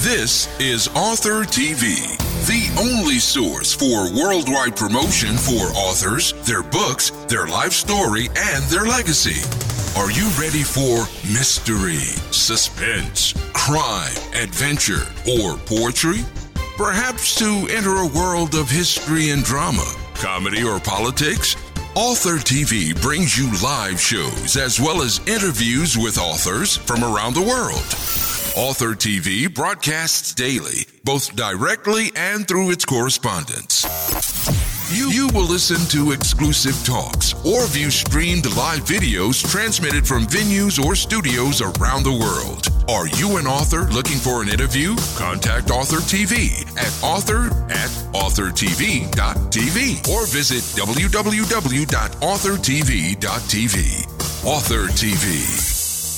This is Author TV, the only source for worldwide promotion for authors, their books, their life story, and their legacy. Are you ready for mystery, suspense, crime, adventure, or poetry? Perhaps to enter a world of history and drama, comedy or politics? Author TV brings you live shows as well as interviews with authors from around the world. Author TV broadcasts daily, both directly and through its correspondents. You will listen to exclusive talks or view streamed live videos transmitted from venues or studios around the world. Are you an author looking for an interview? Contact Author TV at author@authortv.tv or visit www.authortv.tv. Author TV.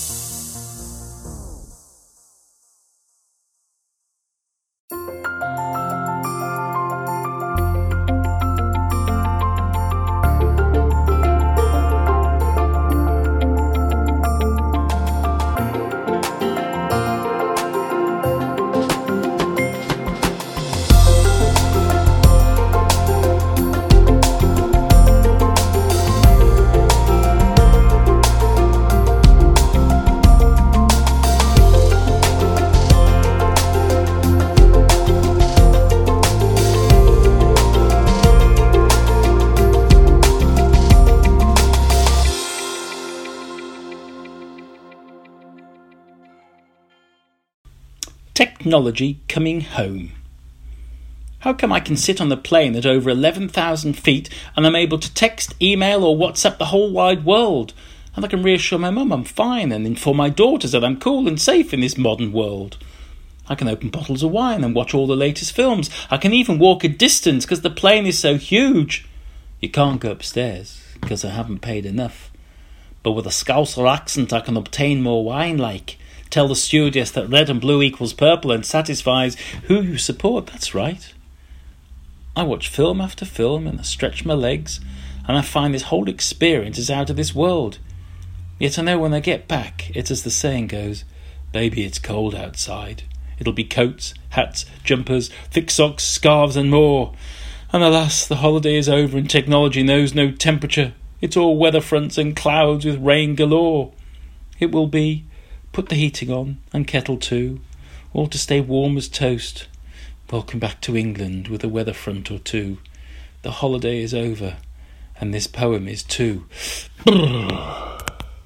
Technology coming home. How come I can sit on the plane at over 11,000 feet and I'm able to text, email or WhatsApp the whole wide world? And I can reassure my mum I'm fine and inform my daughters that I'm cool and safe in this modern world. I can open bottles of wine and watch all the latest films. I can even walk a distance because the plane is so huge. You can't go upstairs because I haven't paid enough. But with a Scouser accent I can obtain more wine like. Tell the stewardess that red and blue equals purple and satisfies who you support. That's right. I watch film after film and I stretch my legs and I find this whole experience is out of this world. Yet I know when I get back, it's as the saying goes, baby, it's cold outside. It'll be coats, hats, jumpers, thick socks, scarves and more. And alas, the holiday is over and technology knows no temperature. It's all weather fronts and clouds with rain galore. It will be put the heating on, and kettle too, all to stay warm as toast. Welcome back to England with a weather front or two. The holiday is over, and this poem is too. The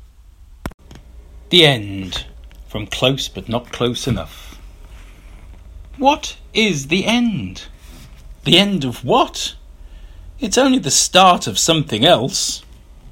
end. From Close But Not Close Enough. What is the end? The end of what? It's only the start of something else.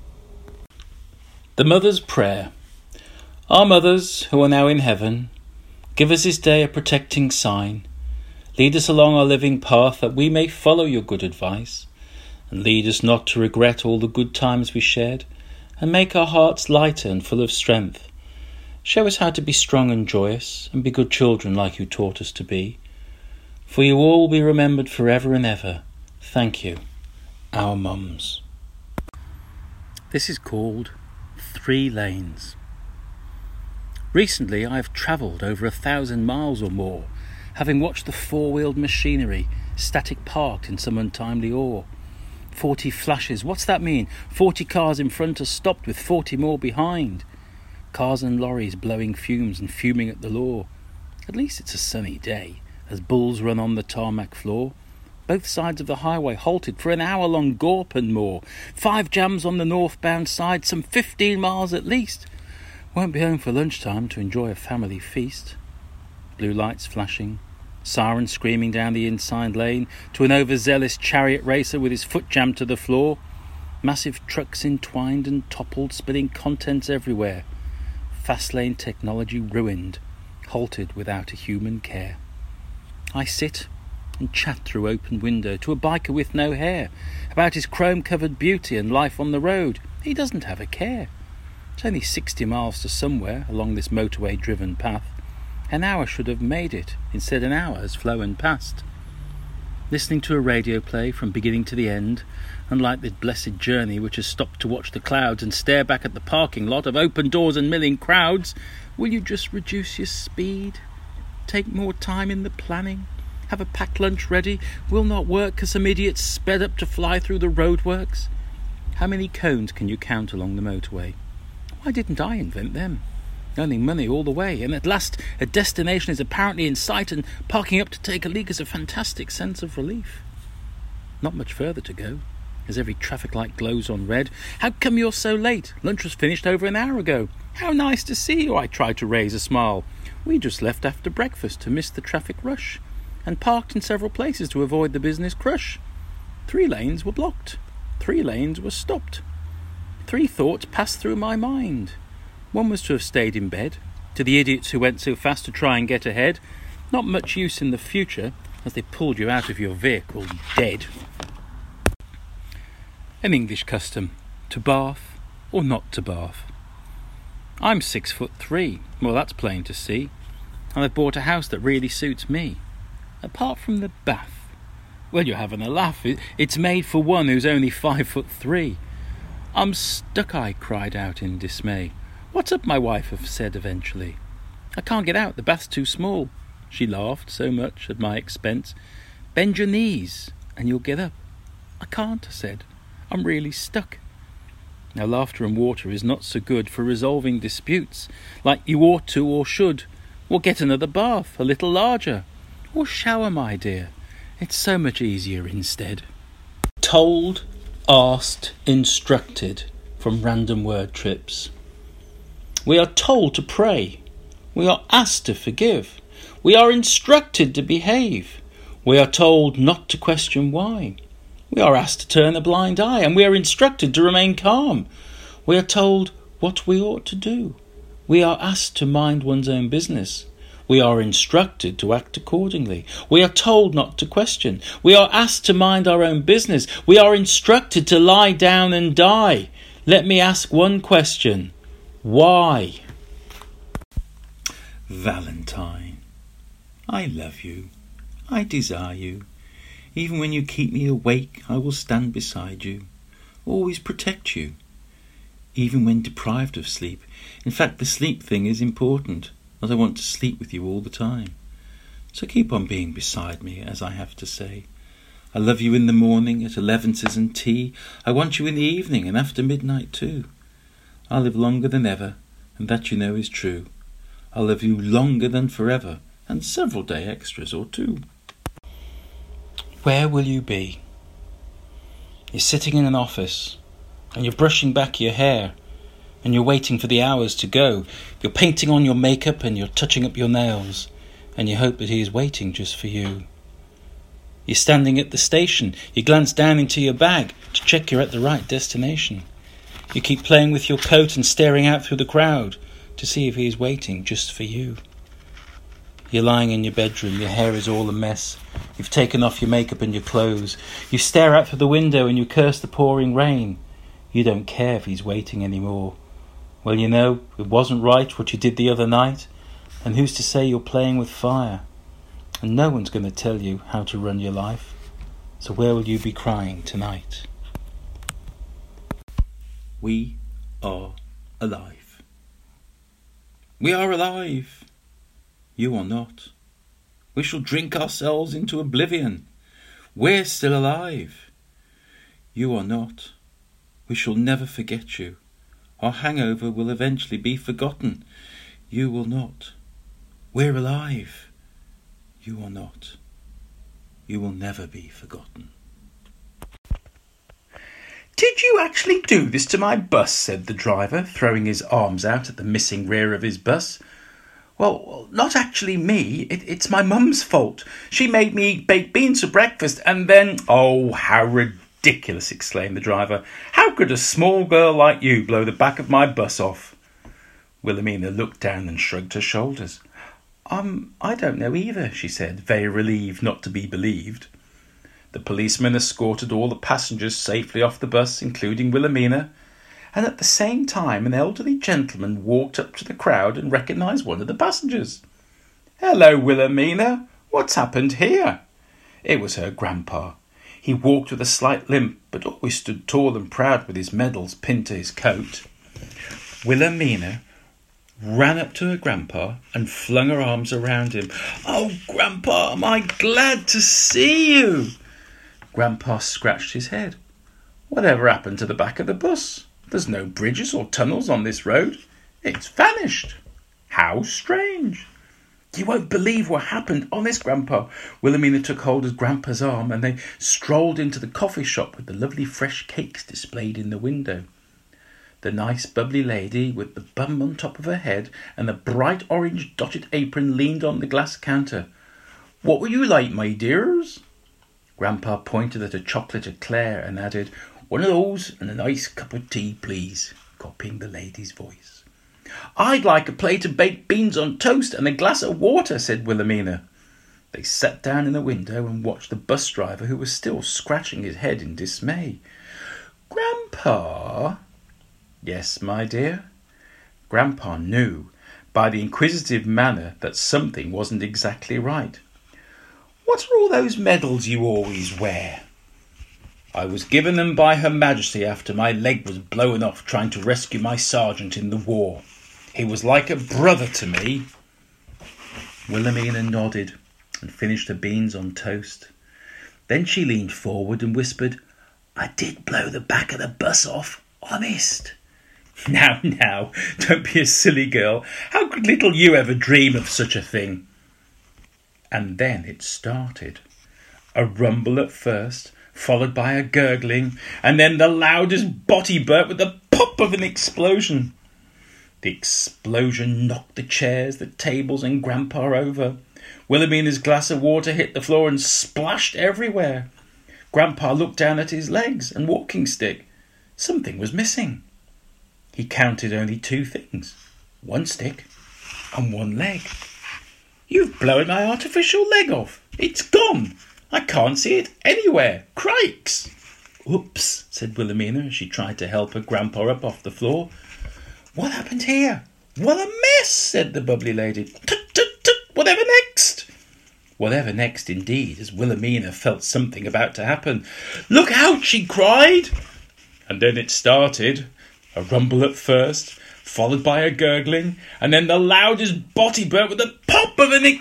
The Mother's Prayer. Our mothers, who are now in heaven, give us this day a protecting sign. Lead us along our living path that we may follow your good advice, and lead us not to regret all the good times we shared, and make our hearts lighter and full of strength. Show us how to be strong and joyous, and be good children like you taught us to be. For you all will be remembered forever and ever. Thank you, our mums. This is called 3 Lanes. Recently I have travelled over 1,000 miles or more, having watched the 4-wheeled machinery static parked in some untimely awe. 40 flashes, what's that mean? 40 cars in front are stopped with 40 more behind. Cars and lorries blowing fumes and fuming at the law. At least it's a sunny day, as bulls run on the tarmac floor. Both sides of the highway halted for an hour-long gorp and more. 5 jams on the northbound side, some 15 miles at least. Won't be home for lunchtime to enjoy a family feast. Blue lights flashing, sirens screaming down the inside lane to an overzealous chariot racer with his foot jammed to the floor. Massive trucks entwined and toppled, spilling contents everywhere. Fast lane technology ruined, halted without a human care. I sit and chat through open window to a biker with no hair about his chrome-covered beauty and life on the road. He doesn't have a care. It's only 60 miles to somewhere along this motorway-driven path. An hour should have made it, instead an hour has flown past. Listening to a radio play from beginning to the end, unlike this blessed journey which has stopped to watch the clouds and stare back at the parking lot of open doors and milling crowds, will you just reduce your speed? take more time in the planning? Have a packed lunch ready? Will not work 'cause some idiots sped up to fly through the roadworks? How many cones can you count along the motorway? Why didn't I invent them? Earning money all the way, and at last a destination is apparently in sight, and parking up to take a leak is a fantastic sense of relief. Not much further to go, as every traffic light glows on red. How come you're so late? Lunch was finished over an hour ago. How nice to see you, I tried to raise a smile. We just left after breakfast to miss the traffic rush, and parked in several places to avoid the business crush. 3 lanes were blocked. 3 lanes were stopped. 3 thoughts passed through my mind. One was to have stayed in bed. To the idiots who went so fast to try and get ahead, not much use in the future, as they pulled you out of your vehicle dead. An English custom, to bath or not to bath. I'm 6'3". Well, that's plain to see. And I've bought a house that really suits me. Apart from the bath. Well, you're having a laugh. It's made for one who's only 5'3". I'm stuck, I cried out in dismay. What's up, my wife said eventually. I can't get out, the bath's too small. She laughed so much at my expense. Bend your knees and you'll get up. I can't, I said. I'm really stuck. Now, laughter and water is not so good for resolving disputes, like you ought to or should. Or get another bath, a little larger. Or shower, my dear. It's so much easier instead. Told, asked, instructed from random word trips. We are told to pray. We are asked to forgive. We are instructed to behave. We are told not to question why. We are asked to turn a blind eye, and we are instructed to remain calm. We are told what we ought to do. We are asked to mind one's own business. We are instructed to act accordingly. We are told not to question. We are asked to mind our own business. We are instructed to lie down and die. Let me ask one question. Why? Valentine, I love you. I desire you. Even when you keep me awake, I will stand beside you, always protect you. Even when deprived of sleep. In fact, the sleep thing is important, as I want to sleep with you all the time. So keep on being beside me, as I have to say. I love you in the morning, at 11's and tea. I want you in the evening and after midnight too. I live longer than ever, and that you know is true. I love you longer than forever, and several day extras or 2. Where will you be? You're sitting in an office, and you're brushing back your hair, and you're waiting for the hours to go. You're painting on your makeup and you're touching up your nails, and you hope that he is waiting just for you. You're standing at the station. You glance down into your bag to check you're at the right destination. You keep playing with your coat and staring out through the crowd to see if he is waiting just for you. You're lying in your bedroom, your hair is all a mess. You've taken off your makeup and your clothes. You stare out through the window and you curse the pouring rain. You don't care if he's waiting anymore. Well, you know, it wasn't right what you did the other night. And who's to say you're playing with fire? And no one's going to tell you how to run your life. So where will you be crying tonight? We are alive. We are alive. You are not. We shall drink ourselves into oblivion. We're still alive. You are not. We shall never forget you. Our hangover will eventually be forgotten. You will not. We're alive. You are not. You will never be forgotten. Did you actually do this to my bus? Said the driver, throwing his arms out at the missing rear of his bus. Well, not actually me. It's my mum's fault. She made me eat baked beans for breakfast and then... Oh, how ridiculous, exclaimed the driver. How could a small girl like you blow the back of my bus off? Wilhelmina looked down and shrugged her shoulders. I don't know either, she said, very relieved not to be believed. The policeman escorted all the passengers safely off the bus, including Wilhelmina, and at the same time an elderly gentleman walked up to the crowd and recognised one of the passengers. Hello, Wilhelmina. What's happened here? It was her grandpa. He walked with a slight limp, but always stood tall and proud with his medals pinned to his coat. Wilhelmina ran up to her grandpa and flung her arms around him. "Oh, Grandpa, am I glad to see you!" Grandpa scratched his head. "Whatever happened to the back of the bus? There's no bridges or tunnels on this road. It's vanished. How strange." "You won't believe what happened. Honest, Grandpa." Wilhelmina took hold of Grandpa's arm and they strolled into the coffee shop with the lovely fresh cakes displayed in the window. The nice bubbly lady with the bun on top of her head and the bright orange dotted apron leaned on the glass counter. "What would you like, my dears?" Grandpa pointed at a chocolate eclair and added, "One of those and a nice cup of tea, please," copying the lady's voice. "I'd like a plate of baked beans on toast and a glass of water," said Wilhelmina. They sat down in the window and watched the bus driver, who was still scratching his head in dismay. "Grandpa?" "Yes, my dear?" Grandpa knew by the inquisitive manner that something wasn't exactly right. "What are all those medals you always wear?" "I was given them by Her Majesty after my leg was blown off trying to rescue my sergeant in the war. He was like a brother to me." Wilhelmina nodded and finished her beans on toast. Then she leaned forward and whispered, "I did blow the back of the bus off, honest." Now, don't be a silly girl. How could little you ever dream of such a thing?" And then it started. A rumble at first, followed by a gurgling, and then the loudest body burp with the pop of an explosion. The explosion knocked the chairs, the tables, and Grandpa over. Wilhelmina's glass of water hit the floor and splashed everywhere. Grandpa looked down at his legs and walking stick. Something was missing. He counted only 2 things, 1 stick and 1 leg. "You've blown my artificial leg off. It's gone. I can't see it anywhere. Crikes!" "Oops," said Wilhelmina as she tried to help her grandpa up off the floor. "What happened here?" "What a mess," said the bubbly lady. "Tut, tut, tut, whatever next?" Whatever next indeed, as Wilhelmina felt something about to happen. "Look out," she cried. And then it started. A rumble at first, followed by a gurgling, and then the loudest body burp with the pop of an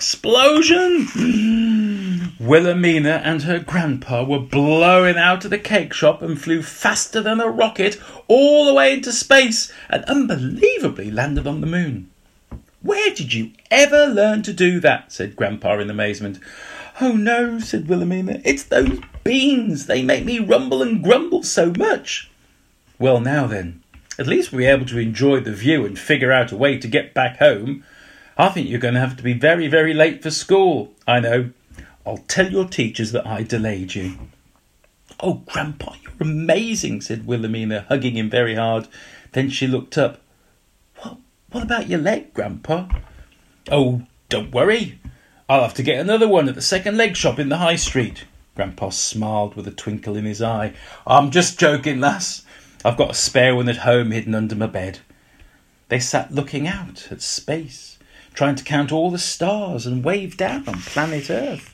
explosion. Wilhelmina and her grandpa were blown out of the cake shop and flew faster than a rocket all the way into space and unbelievably landed on the moon. "Where did you ever learn to do that?" said Grandpa in amazement. "Oh no," said Wilhelmina, "it's those beans. They make me rumble and grumble so much." "Well, now then, at least we'll be able to enjoy the view and figure out a way to get back home. I think you're going to have to be very, very late for school." "I know. I'll tell your teachers that I delayed you." "Oh, Grandpa, you're amazing," said Wilhelmina, hugging him very hard. Then she looked up. What about your leg, Grandpa?" "Oh, don't worry. I'll have to get another one at the second leg shop in the high street." Grandpa smiled with a twinkle in his eye. "I'm just joking, lass. I've got a spare one at home hidden under my bed." They sat looking out at space, trying to count all the stars and wave down on planet Earth.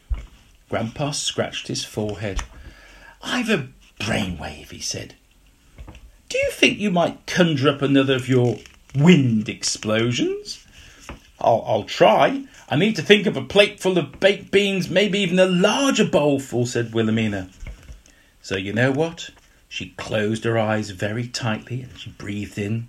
Grandpa scratched his forehead. "I've a brainwave," he said. "Do you think you might conjure up another of your wind explosions?" I'll try. I need to think of a plate full of baked beans, maybe even a larger bowlful," said Wilhelmina. So you know what? She closed her eyes very tightly and she breathed in.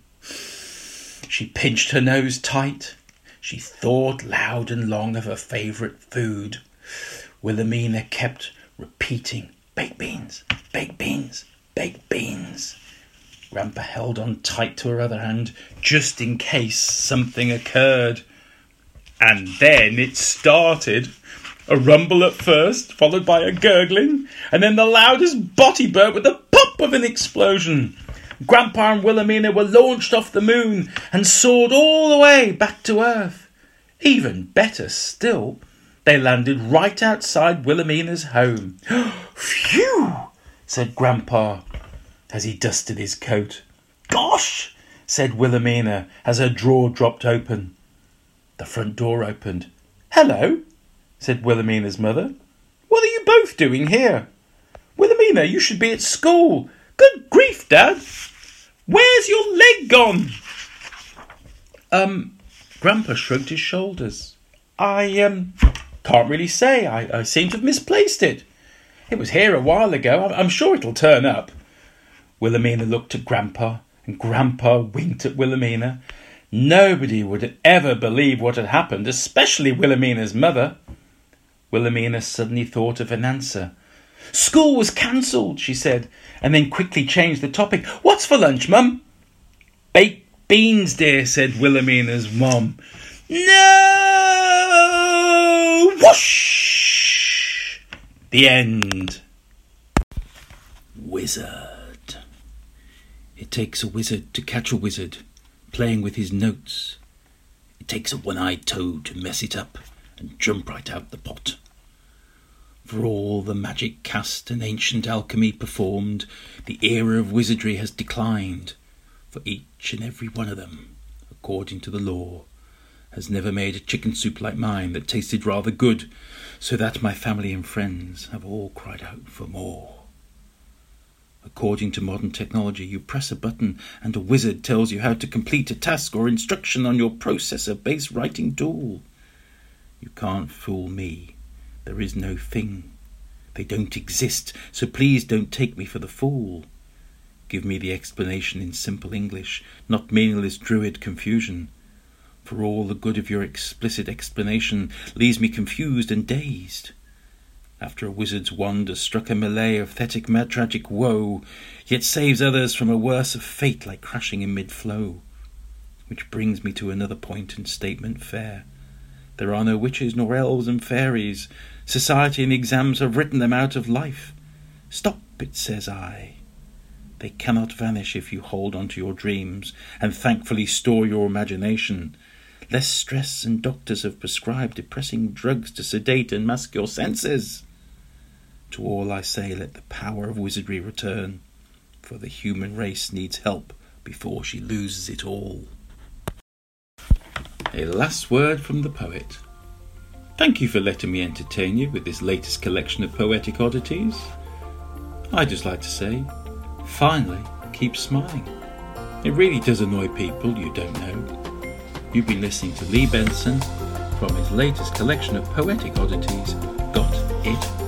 She pinched her nose tight. She thought loud and long of her favourite food. Wilhelmina kept repeating, "Baked beans, baked beans, baked beans." Grandpa held on tight to her other hand, just in case something occurred. And then it started. A rumble at first, followed by a gurgling, and then the loudest body burp with the pop of an explosion. Grandpa and Wilhelmina were launched off the moon and soared all the way back to Earth. Even better still, they landed right outside Wilhelmina's home. "Phew!" said Grandpa as he dusted his coat. "Gosh!" said Wilhelmina as her drawer dropped open. The front door opened. "Hello," said Wilhelmina's mother. "What are you both doing here?" "Wilhelmina, you should be at school." "Good grief, Dad! Where's your leg gone?" Grandpa shrugged his shoulders. I can't really say. I seem to have misplaced it. It was here a while ago. I'm sure it'll turn up. Wilhelmina looked at Grandpa, and Grandpa winked at Wilhelmina. Nobody would ever believe what had happened, especially Wilhelmina's mother. Wilhelmina suddenly thought of an answer. School was cancelled, she said, and then quickly changed the topic. What's for lunch, Mum? Baked beans, dear, said Wilhelmina's mum. No! Whoosh! The end. Wizard. It takes a wizard to catch a wizard, playing with his notes. It takes a one-eyed toad to mess it up and jump right out the pot. For all the magic cast and ancient alchemy performed, the era of wizardry has declined, for each and every one of them, according to the law, has never made a chicken soup like mine that tasted rather good, so that my family and friends have all cried out for more. According to modern technology, you press a button and a wizard tells you how to complete a task or instruction on your processor-based writing tool. You can't fool me. There is no thing. They don't exist, so please don't take me for the fool. Give me the explanation in simple English, not meaningless druid confusion. For all the good of your explicit explanation leaves me confused and dazed. After a wizard's wand has struck a melee of thetic tragic woe, yet saves others from a worse of fate like crashing in mid-flow. Which brings me to another point and statement fair. There are no witches nor elves and fairies. Society and exams have written them out of life. Stop it, says I. They cannot vanish if you hold on to your dreams and thankfully store your imagination. Less stress, and doctors have prescribed depressing drugs to sedate and mask your senses. To all I say, let the power of wizardry return, for the human race needs help before she loses it all. A last word from the poet. Thank you for letting me entertain you with this latest collection of poetic oddities. I'd just like to say, finally, keep smiling. It really does annoy people you don't know. You've been listening to Lee Benson from his latest collection of poetic oddities, Got It